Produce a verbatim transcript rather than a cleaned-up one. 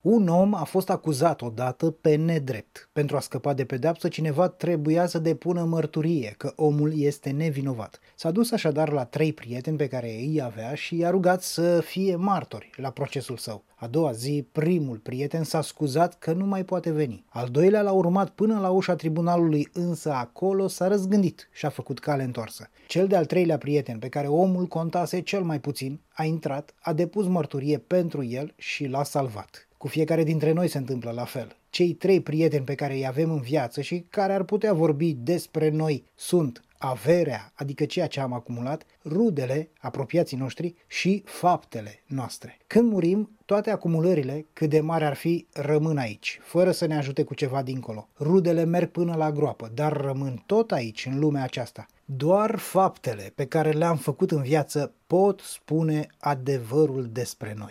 Un om a fost acuzat odată pe nedrept. Pentru a scăpa de pedeapsă, cineva trebuia să depună mărturie că omul este nevinovat. S-a dus așadar la trei prieteni pe care îi avea și i-a rugat să fie martori la procesul său. A doua zi, primul prieten s-a scuzat că nu mai poate veni. Al doilea l-a urmat până la ușa tribunalului, însă acolo s-a răzgândit și a făcut cale întoarsă. Cel de-al treilea prieten, pe care omul contase cel mai puțin, a intrat, a depus mărturie pentru el și l-a salvat. Cu fiecare dintre noi se întâmplă la fel. Cei trei prieteni pe care îi avem în viață și care ar putea vorbi despre noi sunt averea, adică ceea ce am acumulat, rudele, apropiații noștri și faptele noastre. Când murim, toate acumulările, cât de mari ar fi, rămân aici, fără să ne ajute cu ceva dincolo. Rudele merg până la groapă, dar rămân tot aici, în lumea aceasta. Doar faptele pe care le-am făcut în viață pot spune adevărul despre noi.